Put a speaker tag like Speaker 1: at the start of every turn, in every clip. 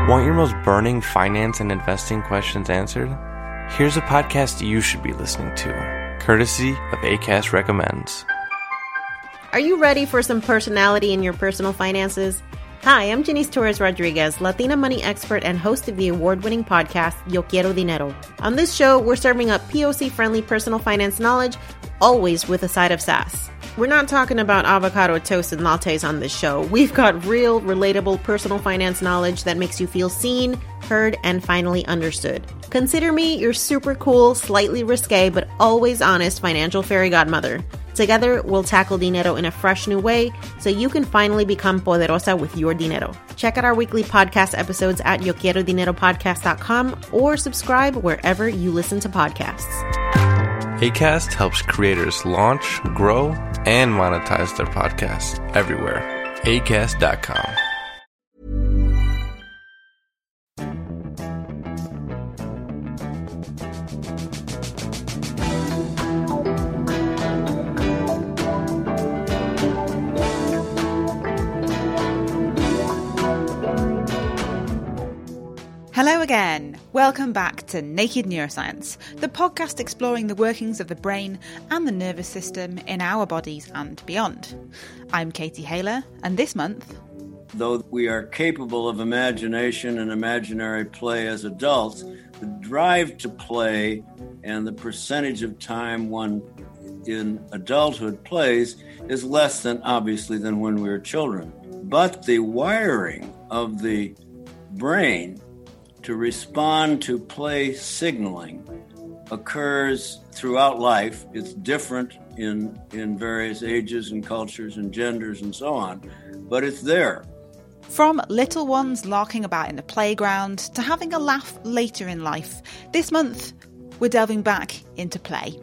Speaker 1: Want your most burning finance and investing questions answered? Here's a podcast you should be listening to, courtesy of Acast Recommends.
Speaker 2: Are you ready for some personality in your personal finances? Hi, I'm Janice Torres Rodriguez, Latina money expert and host of the award-winning podcast, Yo Quiero Dinero. On this show, we're serving up POC-friendly personal finance knowledge, always with a side of sass. We're not talking about avocado toast and lattes on this show. We've got real, relatable personal finance knowledge that makes you feel seen, heard, and finally understood. Consider me your super cool, slightly risque, but always honest financial fairy godmother. Together, we'll tackle dinero in a fresh new way so you can finally become poderosa with your dinero. Check out our weekly podcast episodes at YoQuieroDineroPodcast.com or subscribe wherever you listen to podcasts.
Speaker 1: Acast helps creators launch, grow, and monetize their podcasts everywhere. Acast.com.
Speaker 3: Hello again. Welcome back to Naked Neuroscience, the podcast exploring the workings of the brain and the nervous system in our bodies and beyond. I'm Katie Haler, and this month...
Speaker 4: Though we are capable of imagination and imaginary play as adults, the drive to play and the percentage of time one in adulthood plays is less than, obviously, than when we were children. But the wiring of the brain to respond to play signaling occurs throughout life. It's different in various ages and cultures and genders and so on, but it's there.
Speaker 3: From little ones larking about in the playground to having a laugh later in life, this month we're delving back into play.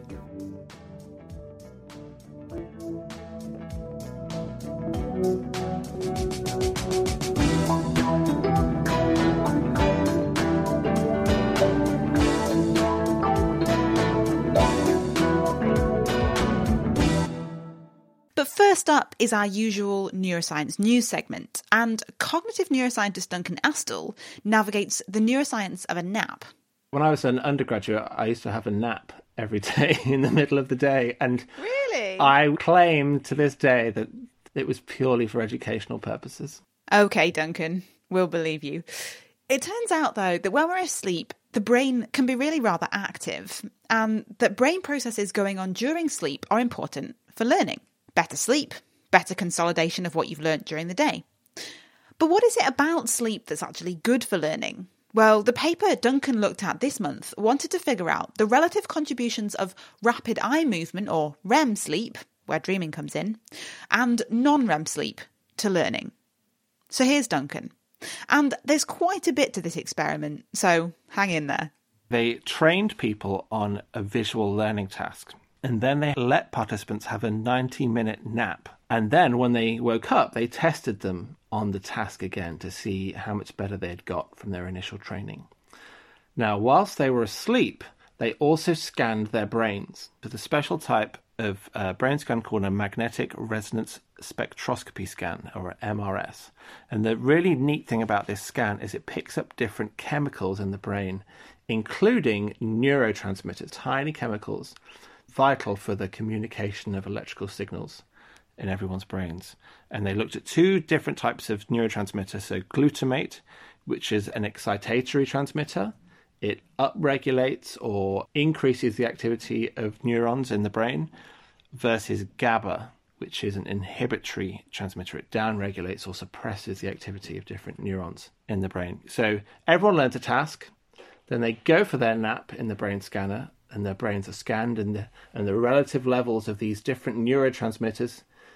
Speaker 3: But first up is our usual neuroscience news segment, and cognitive neuroscientist Duncan Astle navigates the neuroscience of a nap.
Speaker 5: When I was an undergraduate, I used to have a nap every day in the middle of the day, and
Speaker 3: Really?
Speaker 5: I claim to this day that it was purely for educational purposes.
Speaker 3: Okay, Duncan, we'll believe you. It turns out, though, that when we're asleep, the brain can be really rather active, and that brain processes going on during sleep are important for learning. Better sleep, better consolidation of what you've learnt during the day. But what is it about sleep that's actually good for learning? Well, the paper Duncan looked at this month wanted to figure out the relative contributions of rapid eye movement, or REM sleep, where dreaming comes in, and non-REM sleep to learning. So here's Duncan. And there's quite a bit to this experiment, so hang in there.
Speaker 5: They trained people on a visual learning task, and then they let participants have a 90-minute nap. And then when they woke up, they tested them on the task again to see how much better they had got from their initial training. Now, whilst they were asleep, they also scanned their brains with a special type of brain scan called a magnetic resonance spectroscopy scan, or MRS. And the really neat thing about this scan is it picks up different chemicals in the brain, including neurotransmitters, tiny chemicals vital for the communication of electrical signals in everyone's brains. And they looked at two different types of neurotransmitters. So glutamate, which is an excitatory transmitter. It upregulates or increases the activity of neurons in the brain, versus GABA, which is an inhibitory transmitter. It downregulates or suppresses the activity of different neurons in the brain. So everyone learns a task, then they go for their nap in the brain scanner, and their brains are scanned, and the relative levels of these different neurotransmitters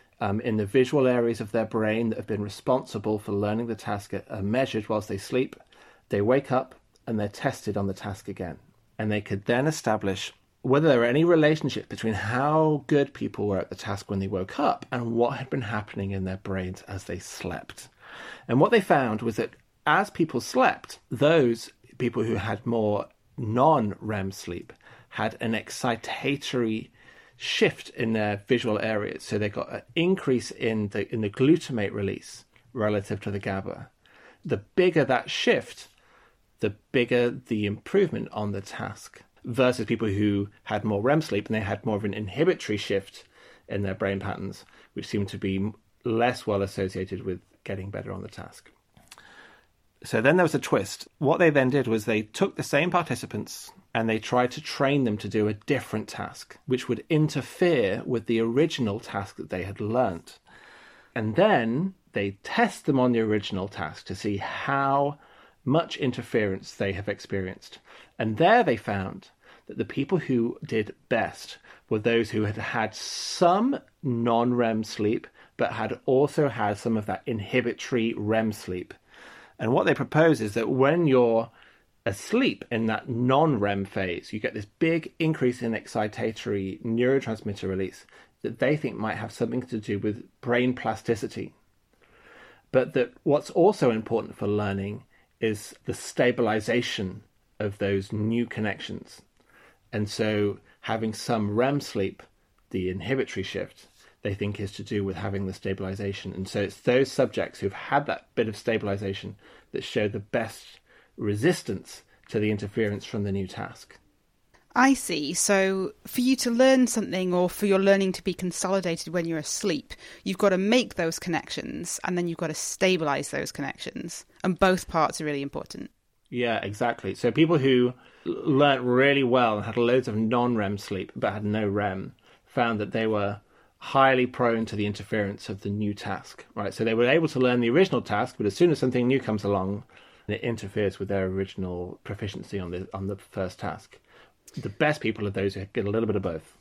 Speaker 5: in the visual areas of their brain that have been responsible for learning the task are measured whilst they sleep. They wake up and they're tested on the task again. And they could then establish whether there were any relationship between how good people were at the task when they woke up and what had been happening in their brains as they slept. And what they found was that as people slept, those people who had more non-REM sleep had an excitatory shift in their visual areas. So they got an increase in the glutamate release relative to the GABA. the bigger that shift, the bigger the improvement on the task, versus people who had more REM sleep and they had more of an inhibitory shift in their brain patterns, which seemed to be less well associated with getting better on the task. So then there was a twist. What they then did was they took the same participants and they tried to train them to do a different task, which would interfere with the original task that they had learnt. And then they test them on the original task to see how much interference they have experienced. And there they found that the people who did best were those who had had some non-REM sleep, but had also had some of that inhibitory REM sleep. And what they propose is that when you're asleep in that non-REM phase, you get this big increase in excitatory neurotransmitter release that they think might have something to do with brain plasticity. But that what's also important for learning is the stabilization of those new connections. And so having some REM sleep, the inhibitory shift, they think is to do with having the stabilization. And so it's those subjects who've had that bit of stabilization that show the best resistance to the interference from the new task.
Speaker 3: I see. So for you to learn something, or for your learning to be consolidated when you're asleep, you've got to make those connections and then you've got to stabilize those connections. And both parts are really important.
Speaker 5: Yeah, exactly. So people who learnt really well and had loads of non-REM sleep but had no REM found that they were highly prone to the interference of the new task, right? So they were able to learn the original task, but as soon as something new comes along, it interferes with their original proficiency on the first task. The best people are those who get a little bit of both.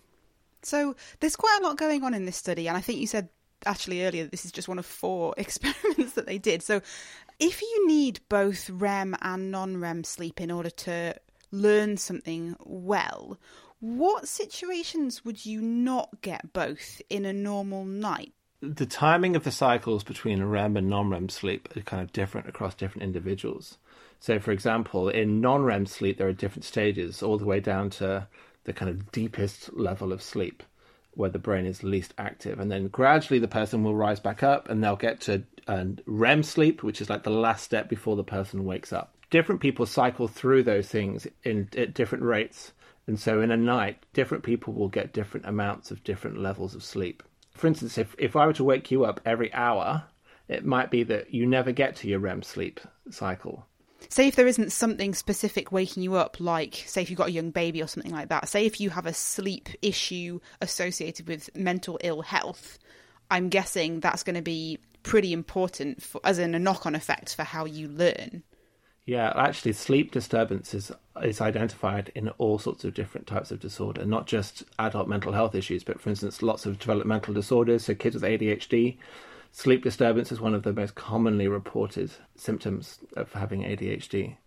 Speaker 3: So there's quite a lot going on in this study, and I think you said actually earlier that this is just one of 4 experiments that they did. So if you need both REM and non-REM sleep in order to learn something well, what situations would you not get both in a normal night?
Speaker 5: The timing of the cycles between REM and non-REM sleep are kind of different across different individuals. So, for example, in non-REM sleep, there are different stages, all the way down to the kind of deepest level of sleep, where the brain is least active. And then gradually the person will rise back up and they'll get to REM sleep, which is like the last step before the person wakes up. Different people cycle through those things at different rates. And so in a night, different people will get different amounts of different levels of sleep. For instance, if I were to wake you up every hour, it might be that you never get to your REM sleep cycle.
Speaker 3: Say if there isn't something specific waking you up, like, say if you've got a young baby or something like that, say if you have a sleep issue associated with mental ill health, I'm guessing that's going to be pretty important as in a knock-on effect for how you learn.
Speaker 5: Yeah, actually sleep disturbance is identified in all sorts of different types of disorder, not just adult mental health issues, but for instance, lots of developmental disorders, so kids with ADHD. Sleep disturbance is one of the most commonly reported symptoms of having ADHD.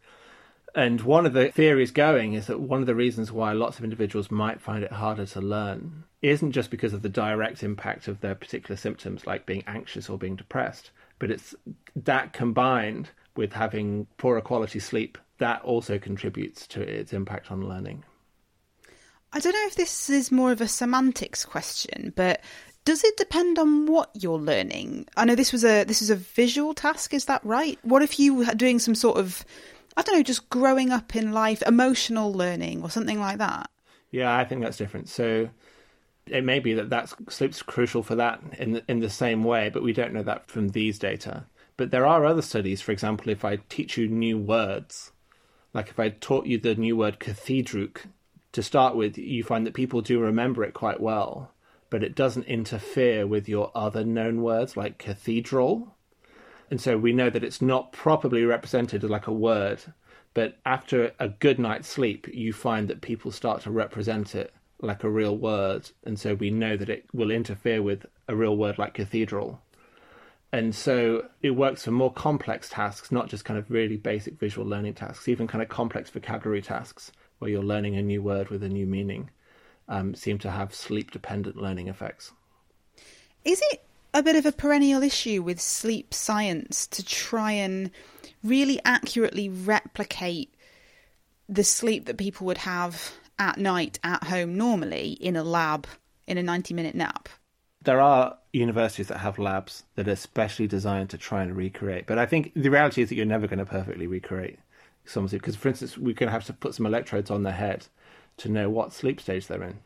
Speaker 5: And one of the theories going is that one of the reasons why lots of individuals might find it harder to learn isn't just because of the direct impact of their particular symptoms, like being anxious or being depressed, but it's that combined with having poorer quality sleep, that also contributes to its impact on learning.
Speaker 3: I don't know if this is more of a semantics question, but does it depend on what you're learning? I know this is a visual task, is that right? What if you were doing some sort of, I don't know, just growing up in life, emotional learning or something like that?
Speaker 5: Yeah, I think that's different. So it may be that sleep's crucial for that in the same way, but we don't know that from these data. But there are other studies, for example, if I teach you new words, like if I taught you the new word cathedruk, to start with, you find that people do remember it quite well, but it doesn't interfere with your other known words like cathedral. And so we know that it's not properly represented like a word, but after a good night's sleep, you find that people start to represent it like a real word. And so we know that it will interfere with a real word like cathedral. And so it works for more complex tasks, not just kind of really basic visual learning tasks, even kind of complex vocabulary tasks where you're learning a new word with a new meaning, seem to have sleep-dependent learning effects.
Speaker 3: Is it a bit of a perennial issue with sleep science to try and really accurately replicate the sleep that people would have at night at home normally in a lab in a 90-minute nap?
Speaker 5: there are universities that have labs that are specially designed to try and recreate. But I think the reality is that you're never going to perfectly recreate someone's sleep. Because, for instance, we're going to have to put some electrodes on their head to know what sleep stage they're in.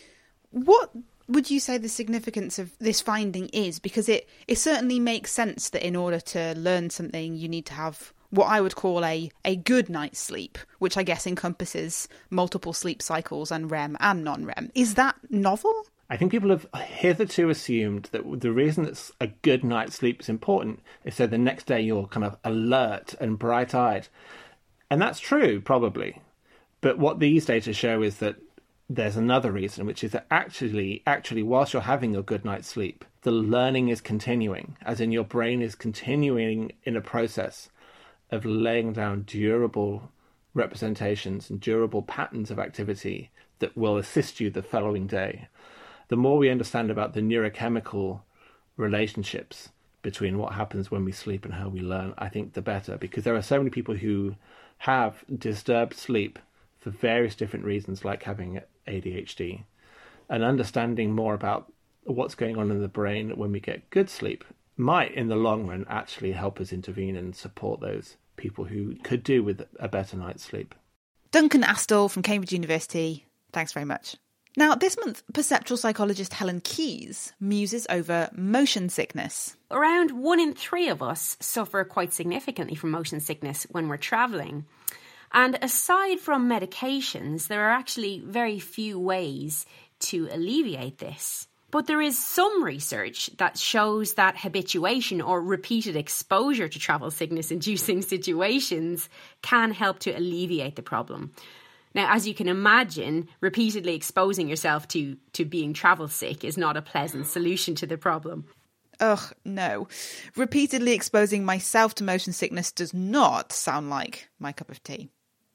Speaker 3: What would you say the significance of this finding is? Because it certainly makes sense that in order to learn something, you need to have what I would call a good night's sleep, which I guess encompasses multiple sleep cycles and REM and non-REM. Is that novel?
Speaker 5: I think people have hitherto assumed that the reason that a good night's sleep is important is so the next day you're kind of alert and bright-eyed. And that's true, probably. But what these data show is that there's another reason, which is that actually, whilst you're having a good night's sleep, the learning is continuing, as in your brain is continuing in a process of laying down durable representations and durable patterns of activity that will assist you the following day. The more we understand about the neurochemical relationships between what happens when we sleep and how we learn, I think the better, because there are so many people who have disturbed sleep for various different reasons, like having ADHD, and understanding more about what's going on in the brain when we get good sleep might, in the long run, actually help us intervene and support those people who could do with a better night's sleep.
Speaker 3: Duncan Astell from Cambridge University, thanks very much. Now, this month, perceptual psychologist Helen Keyes muses over motion sickness.
Speaker 6: Around 1 in 3 of us suffer quite significantly from motion sickness when we're travelling. And aside from medications, there are actually very few ways to alleviate this. But there is some research that shows that habituation or repeated exposure to travel sickness-inducing situations can help to alleviate the problem. Now, as you can imagine, repeatedly exposing yourself to being travel sick is not a pleasant solution to the problem.
Speaker 3: Ugh, no. Repeatedly exposing myself to motion sickness does not sound like my cup of tea.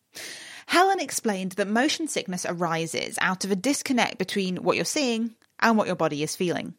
Speaker 3: Helen explained that motion sickness arises out of a disconnect between what you're seeing and what your body is feeling.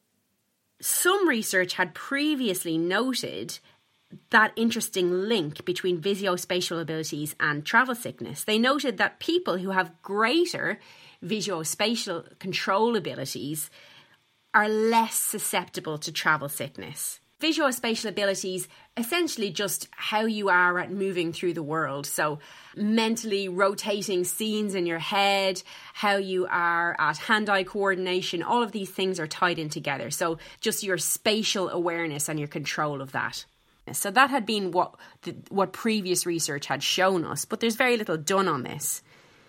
Speaker 6: Some research had previously noted that interesting link between visuospatial abilities and travel sickness. They noted that people who have greater visuospatial control abilities are less susceptible to travel sickness. Visuospatial abilities, essentially just how you are at moving through the world. So mentally rotating scenes in your head, how you are at hand-eye coordination, all of these things are tied in together. So just your spatial awareness and your control of that. So that had been what previous research had shown us, but there's very little done on this.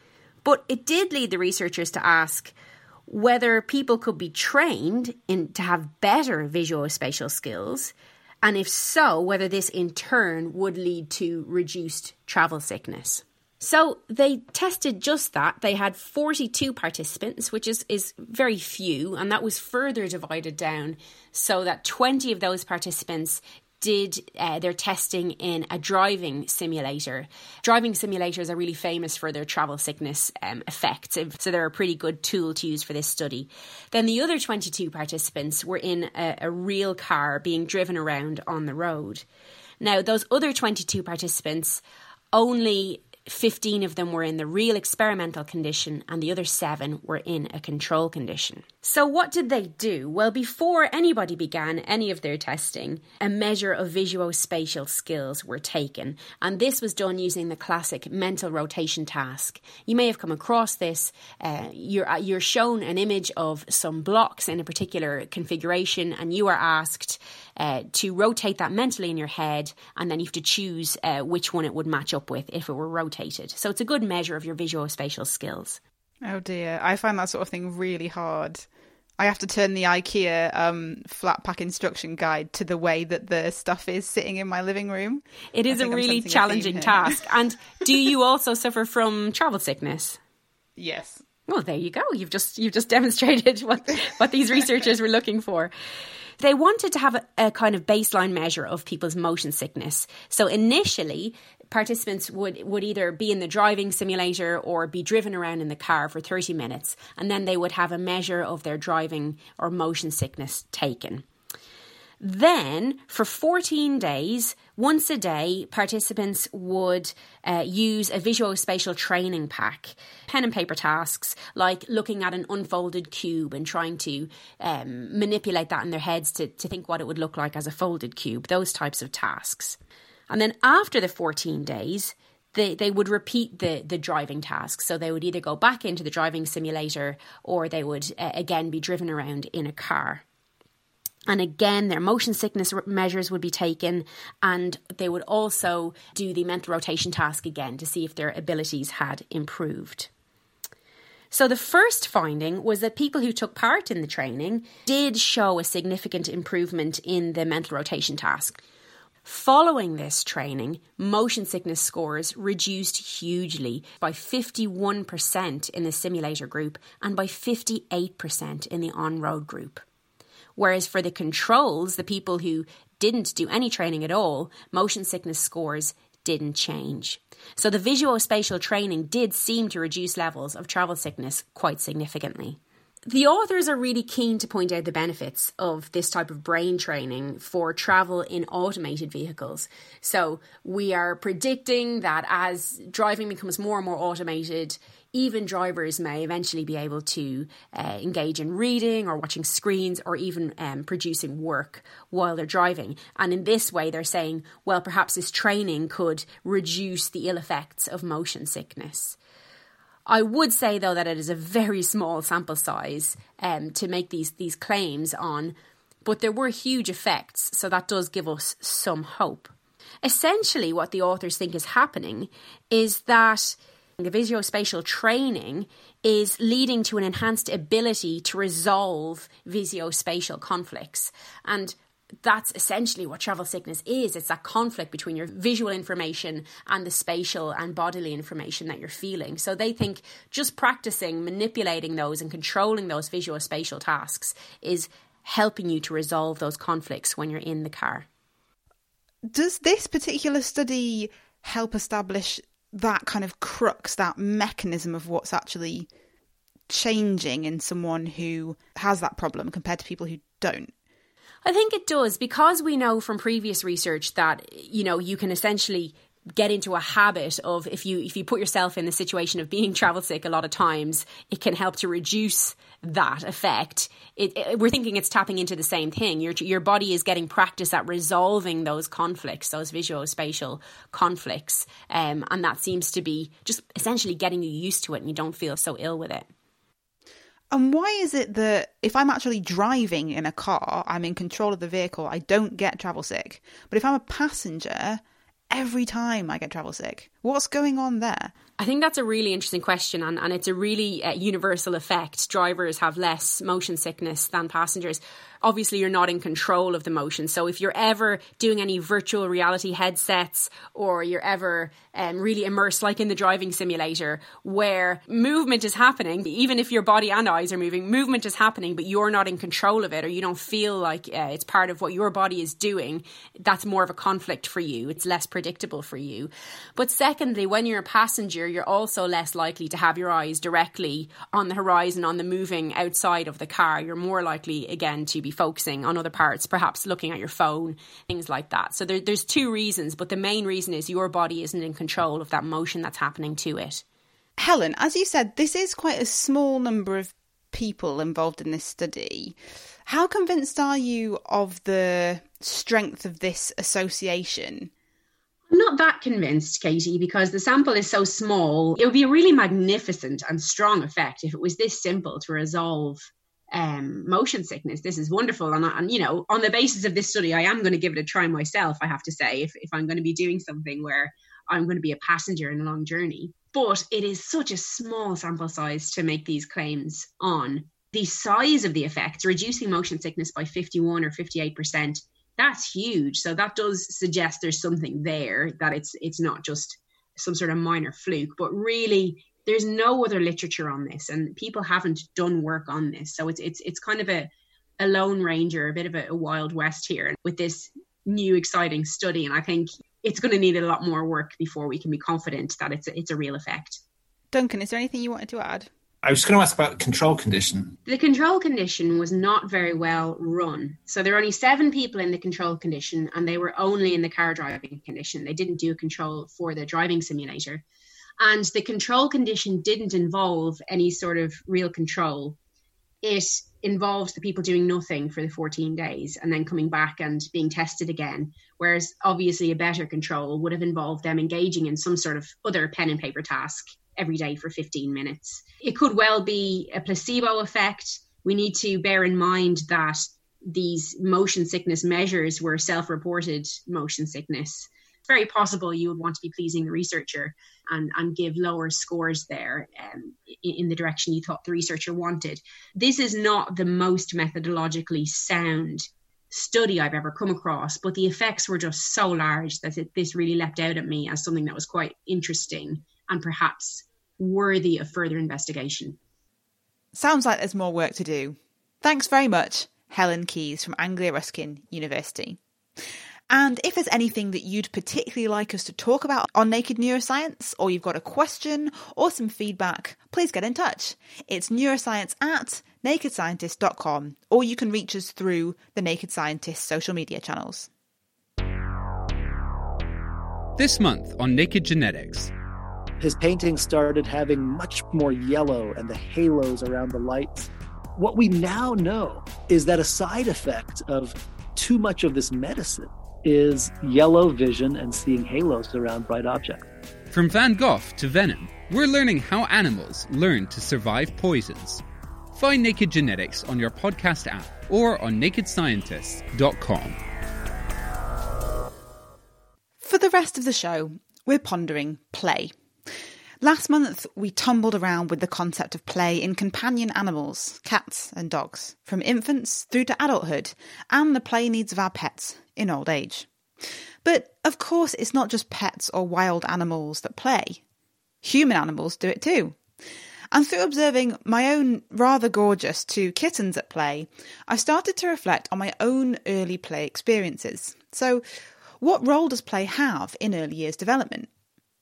Speaker 6: But it did lead the researchers to ask whether people could be trained to have better visuospatial skills, and if so, whether this in turn would lead to reduced travel sickness. So they tested just that. They had 42 participants, which is very few, and that was further divided down so that 20 of those participants did their testing in a driving simulator. Driving simulators are really famous for their travel sickness effects, so they're a pretty good tool to use for this study. Then the other 22 participants were in a real car being driven around on the road. Now, those other 22 participants, only 15 of them were in the real experimental condition and the other 7 were in a control condition. So what did they do? Well, before anybody began any of their testing, a measure of visuospatial skills were taken, and this was done using the classic mental rotation task. You may have come across this. You're shown an image of some blocks in a particular configuration, and you are asked to rotate that mentally in your head, and then you have to choose which one it would match up with if it were rotated. So it's a good measure of your visuospatial skills.
Speaker 3: Oh dear, I find that sort of thing really hard. I have to turn the IKEA flat pack instruction guide to the way that the stuff is sitting in my living room.
Speaker 6: It is a really challenging task. And do you also suffer from travel sickness?
Speaker 3: Yes.
Speaker 6: Well, there you go. You've just demonstrated what these researchers were looking for. They wanted to have a kind of baseline measure of people's motion sickness. So initially, participants would either be in the driving simulator or be driven around in the car for 30 minutes, and then they would have a measure of their driving or motion sickness taken. Then, for 14 days, once a day, participants would use a visuospatial training pack, pen and paper tasks, like looking at an unfolded cube and trying to manipulate that in their heads to think what it would look like as a folded cube, those types of tasks. And then after the 14 days, they would repeat the driving tasks. So they would either go back into the driving simulator or they would again be driven around in a car. And again, their motion sickness measures would be taken, and they would also do the mental rotation task again to see if their abilities had improved. So the first finding was that people who took part in the training did show a significant improvement in the mental rotation task. Following this training, motion sickness scores reduced hugely by 51% in the simulator group and by 58% in the on-road group. Whereas for the controls, the people who didn't do any training at all, motion sickness scores didn't change. So the visuospatial training did seem to reduce levels of travel sickness quite significantly. The authors are really keen to point out the benefits of this type of brain training for travel in automated vehicles. So we are predicting that as driving becomes more and more automated, even drivers may eventually be able to engage in reading or watching screens or even producing work while they're driving. And in this way, they're saying, well, perhaps this training could reduce the ill effects of motion sickness. I would say, though, that it is a very small sample size to make these claims on, but there were huge effects, so that does give us some hope. Essentially, what the authors think is happening is that the visuospatial training is leading to an enhanced ability to resolve visuospatial conflicts. And that's essentially what travel sickness is. It's that conflict between your visual information and the spatial and bodily information that you're feeling. So they think just practicing, manipulating those and controlling those visuospatial tasks is helping you to resolve those conflicts when you're in the car.
Speaker 3: Does this particular study help establish that kind of crux, that mechanism of what's actually changing in someone who has that problem compared to people who don't?
Speaker 6: I think it does, because we know from previous research that, you know, you can essentially get into a habit of if you put yourself in the situation of being travel sick a lot of times, it can help to reduce that effect. We're thinking it's tapping into the same thing. Your body is getting practice at resolving those conflicts, those visuospatial conflicts, and that seems to be just essentially getting you used to it and you don't feel so ill with it.
Speaker 3: And why is it that if I'm actually driving in a car, I'm in control of the vehicle, I don't get travel sick? But if I'm a passenger, every time I get travel sick. What's going on there?
Speaker 6: I think that's a really interesting question, and it's a really universal effect. Drivers have less motion sickness than passengers. Obviously, you're not in control of the motion. So if you're ever doing any virtual reality headsets or you're ever really immersed, like in the driving simulator, where movement is happening, even if your body and eyes are moving, movement is happening, but you're not in control of it, or you don't feel like it's part of what your body is doing, that's more of a conflict for you. It's less predictable for you. But secondly, when you're a passenger, you're also less likely to have your eyes directly on the horizon, on the moving outside of the car. You're more likely, again, to be focusing on other parts, perhaps looking at your phone, things like that. So there's two reasons, but the main reason is your body isn't in control of that motion that's happening to it.
Speaker 3: Helen, as you said, this is quite a small number of people involved in this study. How convinced are you of the strength of this association?
Speaker 7: I'm not that convinced, Katie, because the sample is so small. It would be a really magnificent and strong effect if it was this simple to resolve motion sickness. This is wonderful. And, you know, on the basis of this study, I am going to give it a try myself, I have to say, if I'm going to be doing something where I'm going to be a passenger in a long journey. But it is such a small sample size to make these claims on. The size of the effects, reducing motion sickness by 51 or 58%, that's huge. So that does suggest there's something there, that it's not just some sort of minor fluke, but really there's no other literature on this and people haven't done work on this. So it's kind of a lone ranger, a bit of a wild west here with this new exciting study. And I think it's going to need a lot more work before we can be confident that it's a real effect.
Speaker 3: Duncan, is there anything you wanted to add?
Speaker 8: I was going to ask about the control condition.
Speaker 7: The control condition was not very well run. So there were only 7 people in the control condition, and they were only in the car driving condition. They didn't do a control for the driving simulator. And the control condition didn't involve any sort of real control. It involved the people doing nothing for the 14 days and then coming back and being tested again. Whereas obviously a better control would have involved them engaging in some sort of other pen and paper task every day for 15 minutes. It could well be a placebo effect. We need to bear in mind that these motion sickness measures were self-reported motion sickness. It's very possible you would want to be pleasing the researcher and give lower scores there in the direction you thought the researcher wanted. This is not the most methodologically sound study I've ever come across, but the effects were just so large that this really leapt out at me as something that was quite interesting and perhaps worthy of further investigation.
Speaker 3: Sounds like there's more work to do. Thanks very much, Helen Keyes from Anglia Ruskin University. And if there's anything that you'd particularly like us to talk about on Naked Neuroscience, or you've got a question or some feedback, please get in touch. It's neuroscience@nakedscientist.com, or you can reach us through the Naked Scientist social media channels.
Speaker 9: This month on Naked Genetics.
Speaker 10: His paintings started having much more yellow and the halos around the lights. What we now know is that a side effect of too much of this medicine is yellow vision and seeing halos around bright objects.
Speaker 9: From Van Gogh to Venom, we're learning how animals learn to survive poisons. Find Naked Genetics on your podcast app or on nakedscientists.com.
Speaker 3: For the rest of the show, we're pondering play. Last month, we tumbled around with the concept of play in companion animals, cats and dogs, from infants through to adulthood, and the play needs of our pets in old age. But of course, it's not just pets or wild animals that play. Human animals do it too. And through observing my own rather gorgeous 2 kittens at play, I started to reflect on my own early play experiences. So, what role does play have in early years development?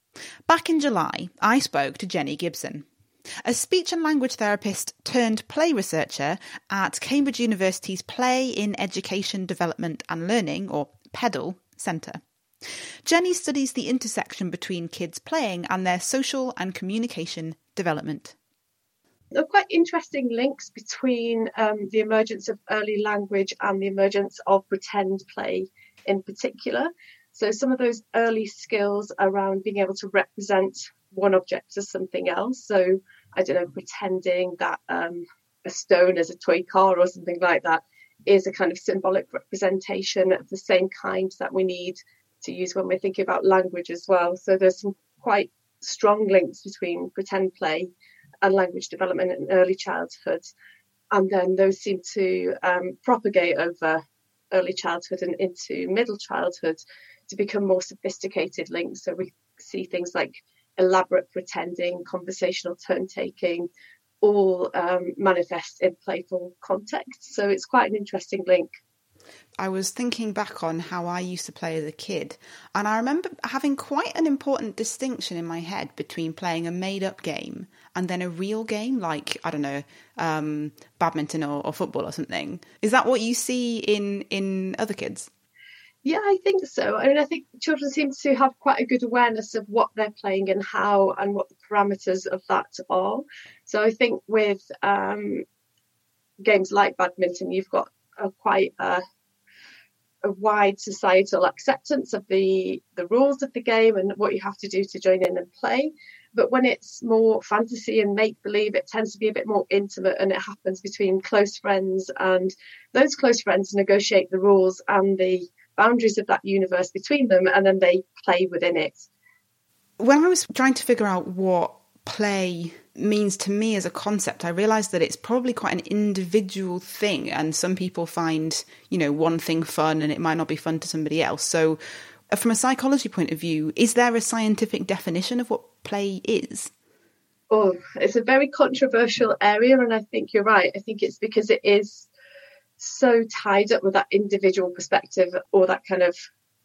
Speaker 3: Back in July, I spoke to Jenny Gibson, a speech and language therapist turned play researcher at Cambridge University's Play in Education, Development and Learning, or PEDAL, Centre. Jenny studies the intersection between kids playing and their social and communication development.
Speaker 11: There are quite interesting links between the emergence of early language and the emergence of pretend play in particular. So some of those early skills around being able to represent one object as something else. So, I don't know, pretending that a stone is a toy car or something like that is a kind of symbolic representation of the same kind that we need to use when we're thinking about language as well. So there's some quite strong links between pretend play and language development in early childhood. And then those seem to propagate over early childhood and into middle childhood to become more sophisticated links. So we see things like elaborate pretending, conversational turn-taking, all manifest in playful context. So it's quite an interesting link.
Speaker 3: I was thinking back on how I used to play as a kid, and I remember having quite an important distinction in my head between playing a made-up game and then a real game, like, I don't know, badminton or football or something. Is that what you see in other kids?
Speaker 11: Yeah, I think so. I mean, I think children seem to have quite a good awareness of what they're playing and how and what the parameters of that are. So I think with games like badminton, you've got quite a wide societal acceptance of the rules of the game and what you have to do to join in and play. But when it's more fantasy and make-believe, it tends to be a bit more intimate, and it happens between close friends, and those close friends negotiate the rules and the boundaries of that universe between them, and then they play within it.
Speaker 3: When I was trying to figure out what play means to me as a concept, I realised that it's probably quite an individual thing, and some people find, one thing fun and it might not be fun to somebody else. So from a psychology point of view, is there a scientific definition of what play is?
Speaker 11: Oh, it's a very controversial area, and I think you're right. I think it's because it is so tied up with that individual perspective or that kind of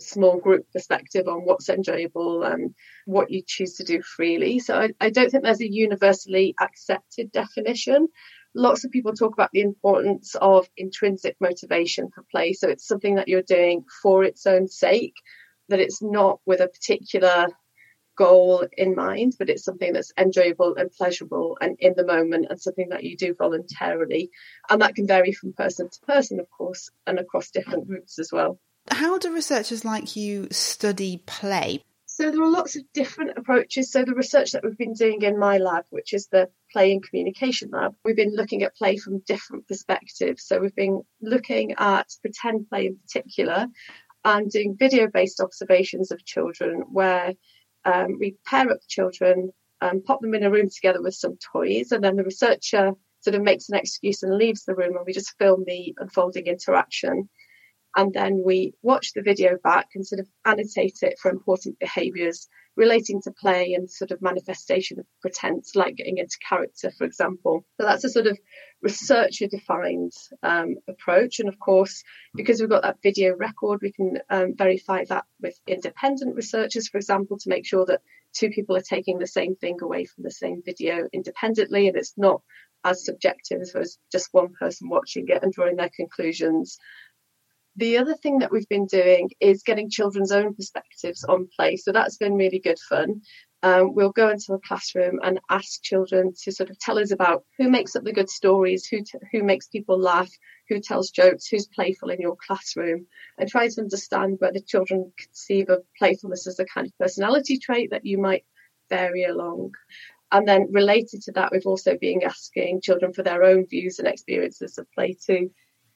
Speaker 11: small group perspective on what's enjoyable and what you choose to do freely. So I don't think there's a universally accepted definition. Lots of people talk about the importance of intrinsic motivation for play. So it's something that you're doing for its own sake, that it's not with a particular goal in mind, but it's something that's enjoyable and pleasurable and in the moment, and something that you do voluntarily. And that can vary from person to person, of course, and across different groups as well.
Speaker 3: How do researchers like you study play?
Speaker 11: So there are lots of different approaches. So the research that we've been doing in my lab, which is the Play and Communication Lab, we've been looking at play from different perspectives. So we've been looking at pretend play in particular and doing video-based observations of children where we pair up children, pop them in a room together with some toys, and then the researcher sort of makes an excuse and leaves the room, and we just film the unfolding interaction. And then we watch the video back and sort of annotate it for important behaviours relating to play and sort of manifestation of pretense, like getting into character, for example. So that's a sort of researcher-defined approach. And of course, because we've got that video record, we can verify that with independent researchers, for example, to make sure that two people are taking the same thing away from the same video independently, and it's not as subjective as just one person watching it and drawing their conclusions. The other thing that we've been doing is getting children's own perspectives on play. So that's been really good fun. We'll go into a classroom and ask children to sort of tell us about who makes up the good stories, who makes people laugh, who tells jokes, who's playful in your classroom, and try to understand whether children conceive of playfulness as a kind of personality trait that you might vary along. And then related to that, we've also been asking children for their own views and experiences of play too.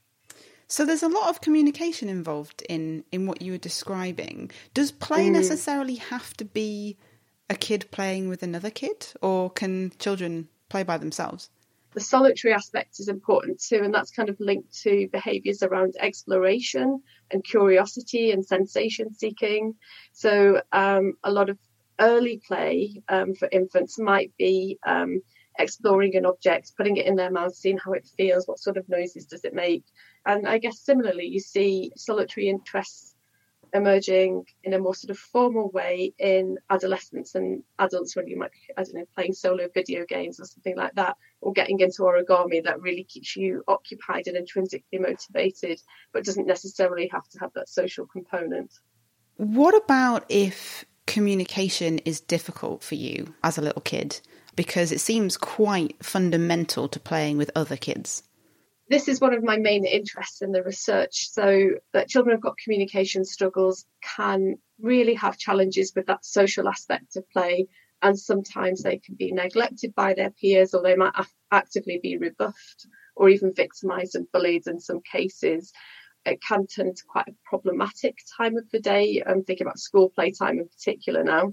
Speaker 3: So there's a lot of communication involved in what you were describing. Does play necessarily have to be a kid playing with another kid, or can children play by themselves?
Speaker 11: The solitary aspect is important too, and that's kind of linked to behaviours around exploration and curiosity and sensation seeking. So a lot of early play for infants might be exploring an object, putting it in their mouth, seeing how it feels, what sort of noises does it make. And I guess similarly, you see solitary interests emerging in a more sort of formal way in adolescents and adults, when you might be, I don't know, playing solo video games or something like that, or getting into origami that really keeps you occupied and intrinsically motivated, but doesn't necessarily have to have that social component.
Speaker 3: What about if communication is difficult for you as a little kid? Because it seems quite fundamental to playing with other kids.
Speaker 11: This is one of my main interests in the research. So that children who've got communication struggles can really have challenges with that social aspect of play. And sometimes they can be neglected by their peers, or they might actively be rebuffed or even victimised and bullied in some cases. It can turn into quite a problematic time of the day. I'm thinking about school playtime in particular now.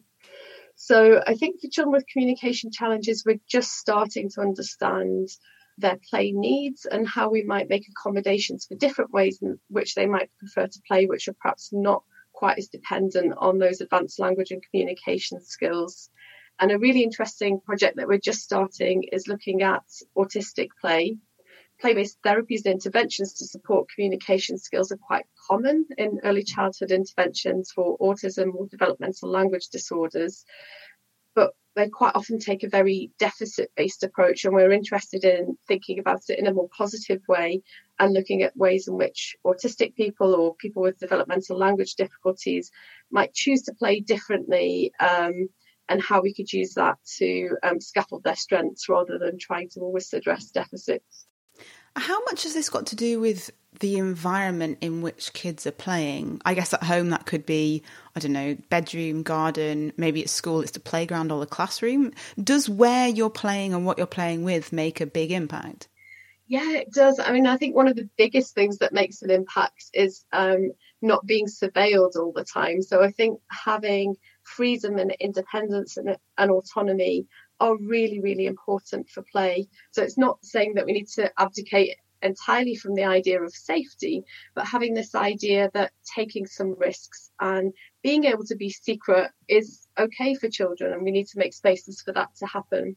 Speaker 11: So I think for children with communication challenges, we're just starting to understand their play needs and how we might make accommodations for different ways in which they might prefer to play, which are perhaps not quite as dependent on those advanced language and communication skills. And a really interesting project that we're just starting is looking at autistic play. Play-based therapies and interventions to support communication skills are quite common in early childhood interventions for autism or developmental language disorders, but they quite often take a very deficit-based approach, and we're interested in thinking about it in a more positive way and looking at ways in which autistic people or people with developmental language difficulties might choose to play differently, and how we could use that to scaffold their strengths rather than trying to always address deficits.
Speaker 3: How much has this got to do with the environment in which kids are playing? I guess at home that could be, I don't know, bedroom, garden, maybe at school it's the playground or the classroom. Does where you're playing and what you're playing with make a big impact?
Speaker 11: Yeah, it does. I mean, I think one of the biggest things that makes an impact is not being surveilled all the time. So I think having freedom and independence and autonomy are really, really important for play. So it's not saying that we need to abdicate entirely from the idea of safety, but having this idea that taking some risks and being able to be secret is okay for children, and we need to make spaces for that to happen.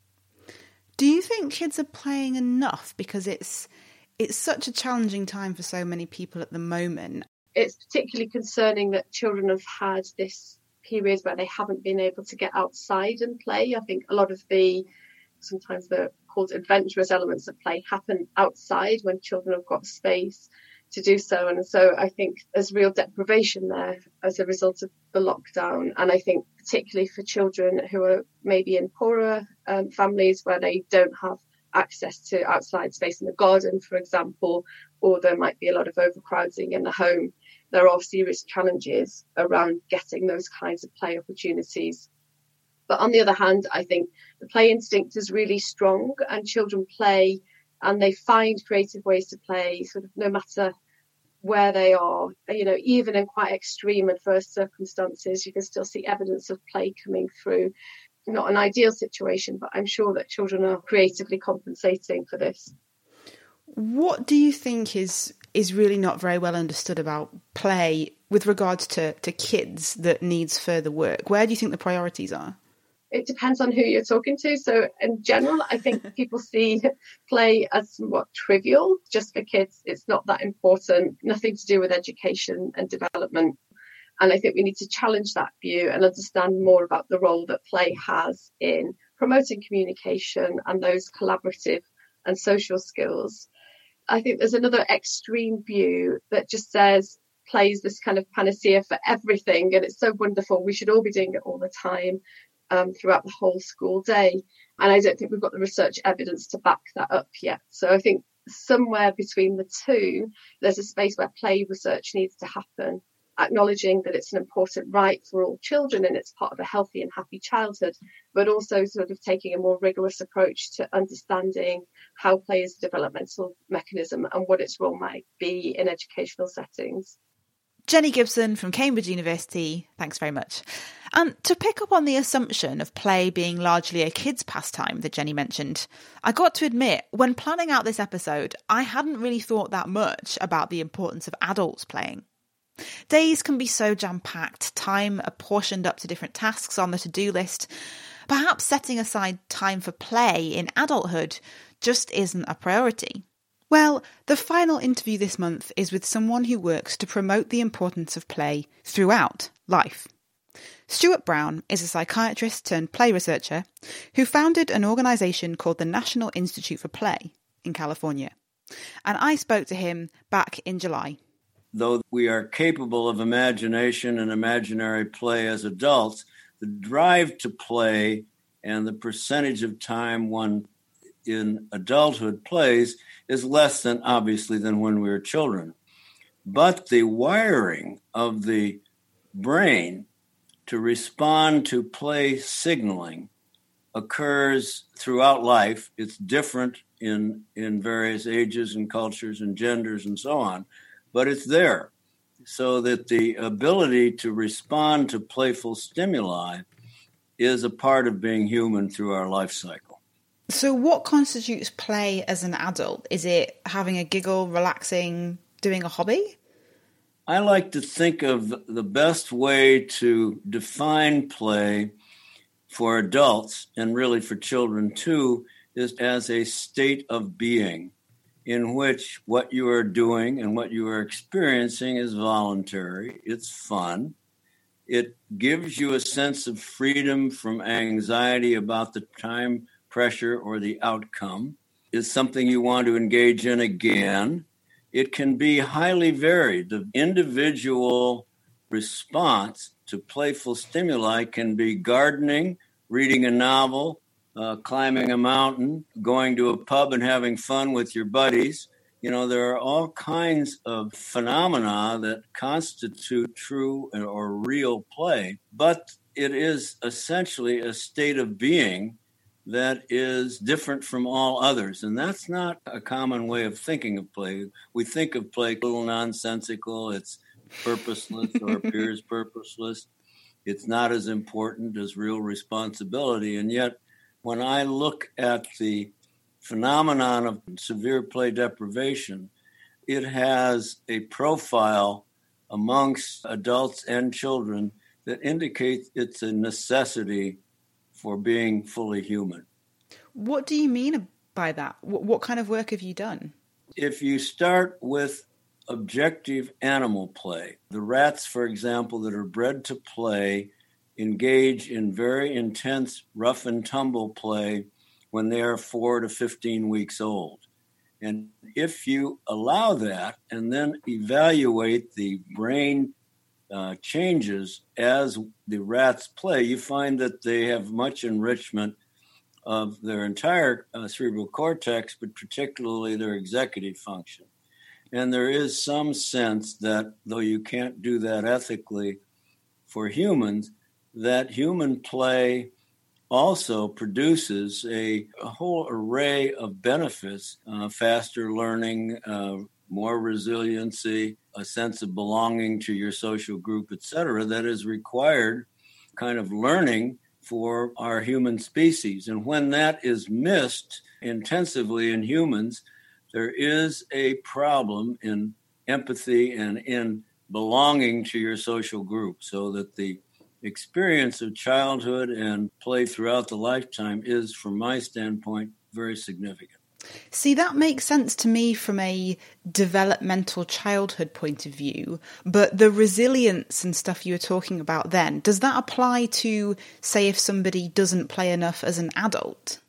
Speaker 3: Do you think kids are playing enough? Because it's such a challenging time for so many people at the moment.
Speaker 11: it's particularly concerning that children have had this period where they haven't been able to get outside and play. I think a lot of sometimes the called adventurous elements of play happen outside when children have got space to do so. And so I think there's real deprivation there as a result of the lockdown. And I think particularly for children who are maybe in poorer families where they don't have access to outside space in the garden, for example, or there might be a lot of overcrowding in the home, there are serious challenges around getting those kinds of play opportunities. But on the other hand, I think the play instinct is really strong, and children play and they find creative ways to play sort of no matter where they are. You know, even in quite extreme adverse circumstances, you can still see evidence of play coming through. Not an ideal situation, but I'm sure that children are creatively compensating for this.
Speaker 3: What do you think is really not very well understood about play with regards to kids that needs further work? Where do you think the priorities are?
Speaker 11: It depends on who you're talking to. So in general, I think people see play as somewhat trivial. Just for kids, it's not that important, nothing to do with education and development. And I think we need to challenge that view and understand more about the role that play has in promoting communication and those collaborative and social skills. I think there's another extreme view that just says play is this kind of panacea for everything, and it's so wonderful, we should all be doing it all the time, throughout the whole school day. And I don't think we've got the research evidence to back that up yet. So I think somewhere between the two, there's a space where play research needs to happen, acknowledging that it's an important right for all children and it's part of a healthy and happy childhood, but also sort of taking a more rigorous approach to understanding how play is a developmental mechanism and what its role might be in educational settings.
Speaker 3: Jenny Gibson from Cambridge University, thanks very much. And to pick up on the assumption of play being largely a kid's pastime that Jenny mentioned, I got to admit, when planning out this episode, I hadn't really thought that much about the importance of adults playing. Days can be so jam-packed, time apportioned up to different tasks on the to-do list. Perhaps setting aside time for play in adulthood just isn't a priority. Well, the final interview this month is with someone who works to promote the importance of play throughout life. Stuart Brown is a psychiatrist turned play researcher who founded an organisation called the National Institute for Play in California. And I spoke to him back in July.
Speaker 4: Though we are capable of imagination and imaginary play as adults, the drive to play and the percentage of time one in adulthood plays is less than, obviously, than when we were children. But the wiring of the brain to respond to play signaling occurs throughout life. It's different in various ages and cultures and genders and so on, but it's there. So that the ability to respond to playful stimuli is a part of being human through our life cycle.
Speaker 3: So what constitutes play as an adult? Is it having a giggle, relaxing, doing a hobby?
Speaker 4: I like to think of the best way to define play for adults, and really for children too, is as a state of being in which what you are doing and what you are experiencing is voluntary, it's fun, it gives you a sense of freedom from anxiety about the time pressure or the outcome, is something you want to engage in again. It can be highly varied. The individual response to playful stimuli can be gardening, reading a novel, climbing a mountain, going to a pub and having fun with your buddies. You know, there are all kinds of phenomena that constitute true or real play, but it is essentially a state of being that is different from all others. And that's not a common way of thinking of play. We think of play a little nonsensical, it's purposeless or appears purposeless. It's not as important as real responsibility. And yet, when I look at the phenomenon of severe play deprivation, it has a profile amongst adults and children that indicates it's a necessity for being fully human.
Speaker 3: What do you mean by that? What kind of work have you done?
Speaker 4: If you start with objective animal play. The rats, for example, that are bred to play engage in very intense rough and tumble play when they are 4 to 15 weeks old. And if you allow that and then evaluate the brain changes as the rats play, you find that they have much enrichment of their entire cerebral cortex, but particularly their executive function. And there is some sense that, though you can't do that ethically for humans, that human play also produces a whole array of benefits, faster learning, more resiliency, a sense of belonging to your social group, etc., that is required kind of learning for our human species. And when that is missed intensively in humans, there is a problem in empathy and in belonging to your social group, so that the experience of childhood and play throughout the lifetime is, from my standpoint, very significant.
Speaker 3: See, that makes sense to me from a developmental childhood point of view, but the resilience and stuff you were talking about then, does that apply to, say, if somebody doesn't play enough as an adult?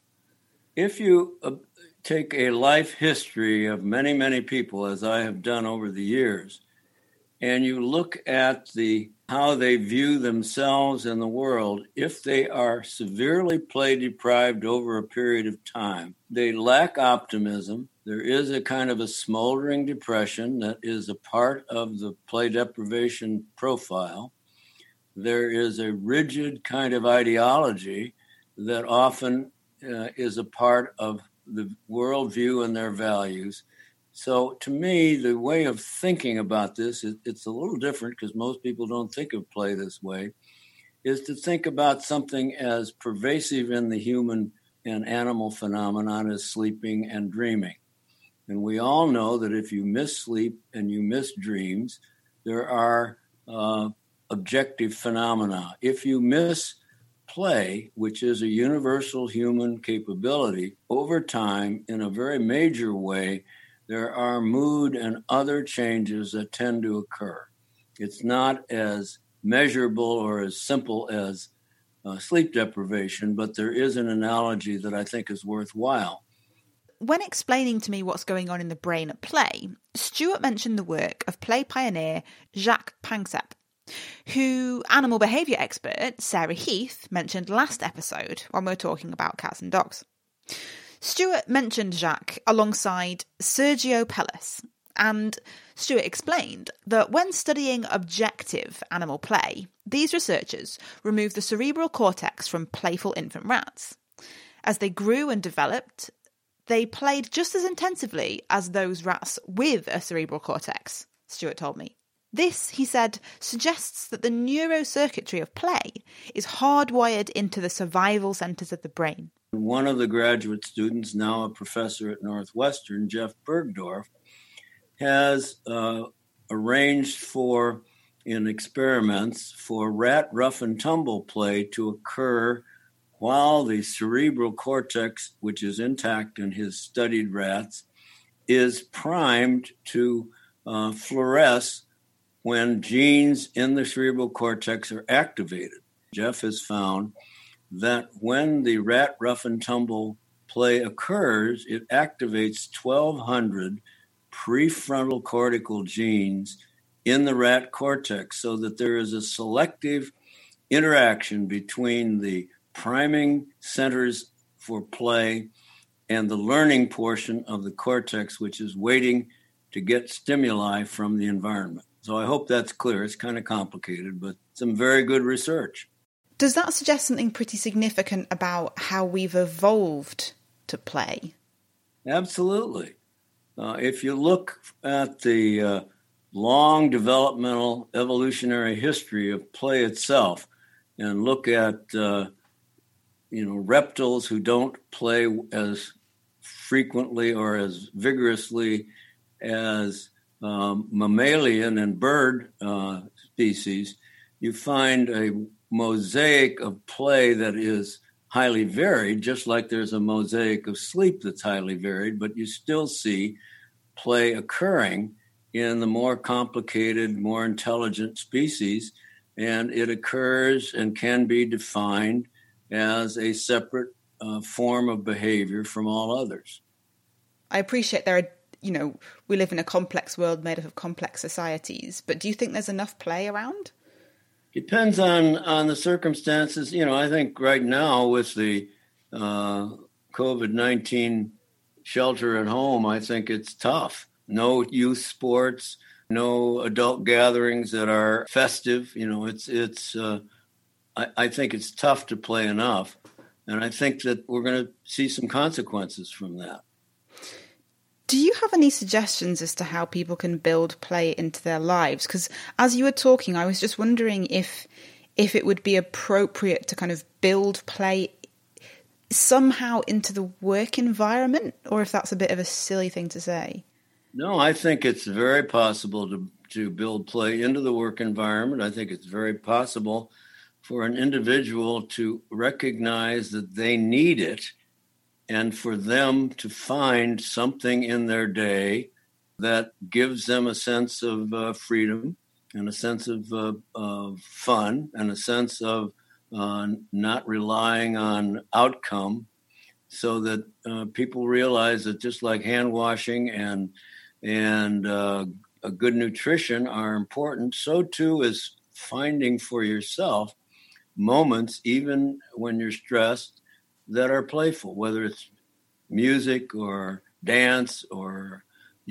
Speaker 4: If you take a life history of many, many people, as I have done over the years, and you look at how they view themselves and the world, if they are severely play deprived over a period of time, they lack optimism. There is a kind of a smoldering depression that is a part of the play deprivation profile. There is a rigid kind of ideology that often is a part of the worldview and their values. So to me, the way of thinking about this, it's a little different because most people don't think of play this way, is to think about something as pervasive in the human and animal phenomenon as sleeping and dreaming. And we all know that if you miss sleep and you miss dreams, there are objective phenomena. If you miss play, which is a universal human capability, over time, in a very major way, there are mood and other changes that tend to occur. It's not as measurable or as simple as sleep deprivation, but there is an analogy that I think is worthwhile.
Speaker 3: When explaining to me what's going on in the brain at play, Stuart mentioned the work of play pioneer Jacques Panksepp, who animal behaviour expert Sarah Heath mentioned last episode when we were talking about cats and dogs. Stuart mentioned Jacques alongside Sergio Pellis, and Stuart explained that when studying objective animal play, these researchers removed the cerebral cortex from playful infant rats. As they grew and developed, they played just as intensively as those rats with a cerebral cortex, Stuart told me. This, he said, suggests that the neurocircuitry of play is hardwired into the survival centres of the brain.
Speaker 4: One of the graduate students, now a professor at Northwestern, Jeff Bergdorf, has arranged for, in experiments, for rat rough and tumble play to occur while the cerebral cortex, which is intact in his studied rats, is primed to fluoresce when genes in the cerebral cortex are activated. Jeff has found that when the rat rough and tumble play occurs, it activates 1,200 prefrontal cortical genes in the rat cortex, so that there is a selective interaction between the priming centers for play and the learning portion of the cortex, which is waiting to get stimuli from the environment. So I hope that's clear. It's kind of complicated, but some very good research.
Speaker 3: Does that suggest something pretty significant about how we've evolved to play?
Speaker 4: Absolutely. If you look at the long developmental evolutionary history of play itself and look at reptiles who don't play as frequently or as vigorously as mammalian and bird species, you find a mosaic of play that is highly varied, just like there's a mosaic of sleep that's highly varied, but you still see play occurring in the more complicated, more intelligent species, and it occurs and can be defined as a separate form of behavior from all others.
Speaker 3: I appreciate there are, we live in a complex world made up of complex societies, but do you think there's enough play around?
Speaker 4: Depends on the circumstances. I think right now with the COVID-19 shelter at home, I think it's tough. No youth sports, no adult gatherings that are festive. I think it's tough to play enough. And I think that we're going to see some consequences from that.
Speaker 3: Do you have any suggestions as to how people can build play into their lives? Because as you were talking, I was just wondering if it would be appropriate to kind of build play somehow into the work environment, or if that's a bit of a silly thing to say.
Speaker 4: No, I think it's very possible to build play into the work environment. I think it's very possible for an individual to recognize that they need it and for them to find something in their day that gives them a sense of freedom and a sense of fun and a sense of not relying on outcome, so that people realize that just like hand washing and a good nutrition are important, so too is finding for yourself moments, even when you're stressed, that are playful, whether it's music or dance or,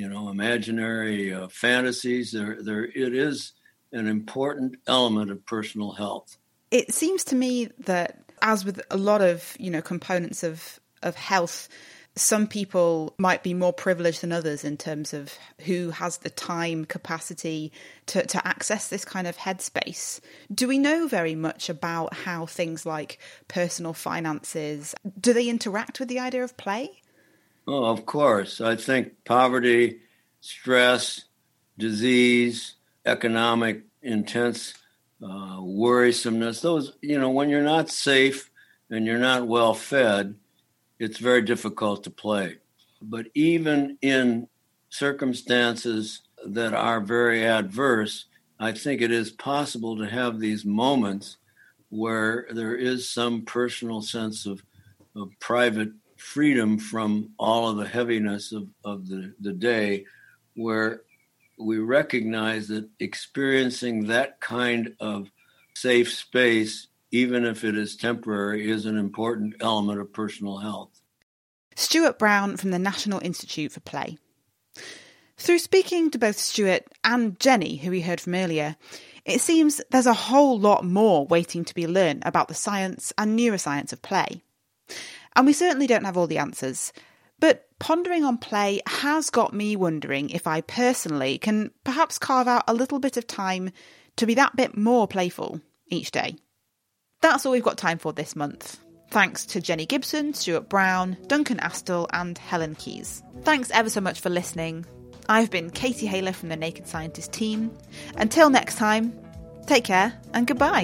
Speaker 4: imaginary fantasies. There it is an important element of personal health.
Speaker 3: It seems to me that, as with a lot of, components of health, some people might be more privileged than others in terms of who has the time capacity to access this kind of headspace. Do we know very much about how things like personal finances, do they interact with the idea of play?
Speaker 4: Oh, of course. I think poverty, stress, disease, economic intense worrisomeness, those, when you're not safe and you're not well fed, it's very difficult to play. But even in circumstances that are very adverse, I think it is possible to have these moments where there is some personal sense of private freedom from all of the heaviness of the day, where we recognize that experiencing that kind of safe space, even if it is temporary, is an important element of personal health.
Speaker 3: Stuart Brown from the National Institute for Play. Through speaking to both Stuart and Jenny, who we heard from earlier, it seems there's a whole lot more waiting to be learned about the science and neuroscience of play. And we certainly don't have all the answers, but pondering on play has got me wondering if I personally can perhaps carve out a little bit of time to be that bit more playful each day. That's all we've got time for this month. Thanks to Jenny Gibson, Stuart Brown, Duncan Astle and Helen Keyes. Thanks ever so much for listening. I've been Katie Haler from the Naked Scientist team. Until next time, take care and goodbye.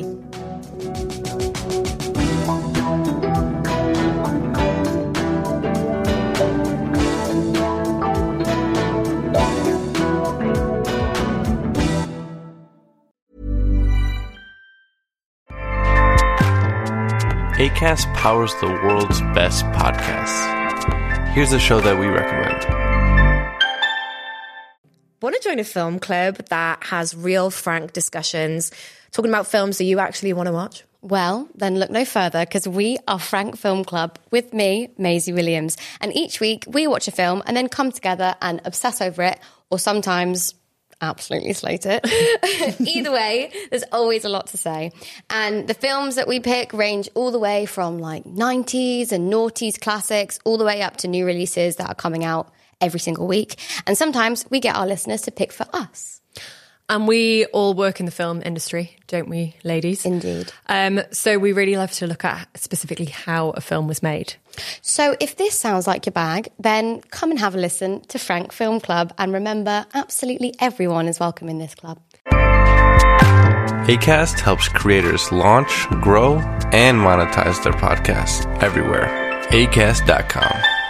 Speaker 1: Acast powers the world's best podcasts. Here's a show that we recommend.
Speaker 12: Want to join a film club that has real, frank discussions, talking about films that you actually want to watch?
Speaker 13: Well, then look no further, because we are Frank Film Club with me, Maisie Williams. And each week we watch a film and then come together and obsess over it, or sometimes absolutely slate it. Either way, there's always a lot to say. And the films that we pick range all the way from like 90s and noughties classics all the way up to new releases that are coming out every single week. And sometimes we get our listeners to pick for us.
Speaker 14: And we all work in the film industry, don't we, ladies?
Speaker 13: Indeed.
Speaker 14: So we really love to look at specifically how a film was made.
Speaker 13: So if this sounds like your bag, then come and have a listen to Frank Film Club. And remember, absolutely everyone is welcome in this club.
Speaker 1: Acast helps creators launch, grow, and monetize their podcasts everywhere. Acast.com.